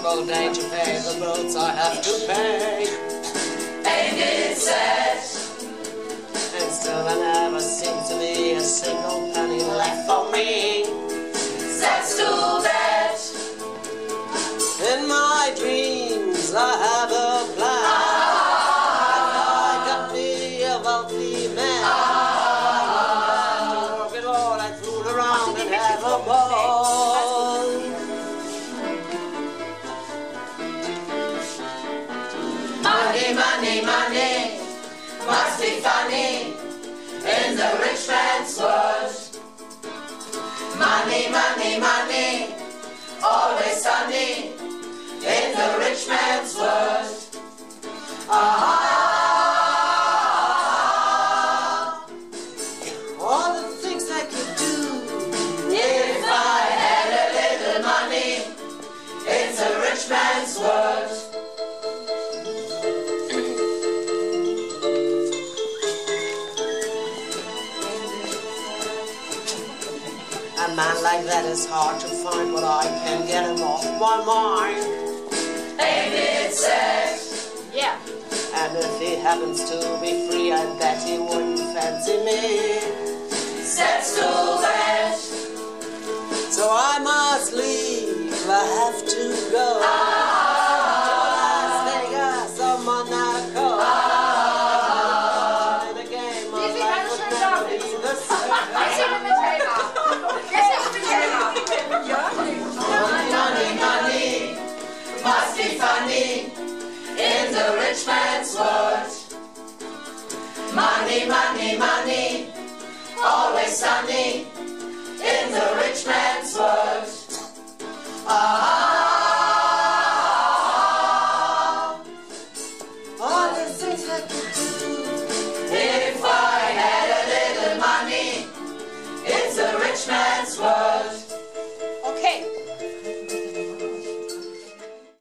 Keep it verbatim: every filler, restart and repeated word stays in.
horrible day to pay the bills I have to pay. Ain't it sad? And still there never seems to be a single penny left for me. That's too bad. In my dreams I have a plan. Ah. I got me a wealthy man. Ah. To work it all, I fool around and have a ball. Money, money, money, must be funny in the rich man's world. Money, money, money, always sunny in the rich man's world. Ah. All the things I could do If I had a little money in the rich man's world. a man like that is hard to find, but I can't get him off my mind. Ain't it sad? Yeah. And if he happens to be free, I bet he wouldn't fancy me. That's too bad. So I must leave, I have to go. Ah. To Las Vegas or Monaco. Ah. In the game of Easy, life I'm would sure never it's be the same. Money, money, must be funny in the rich man's world. Money, money, money,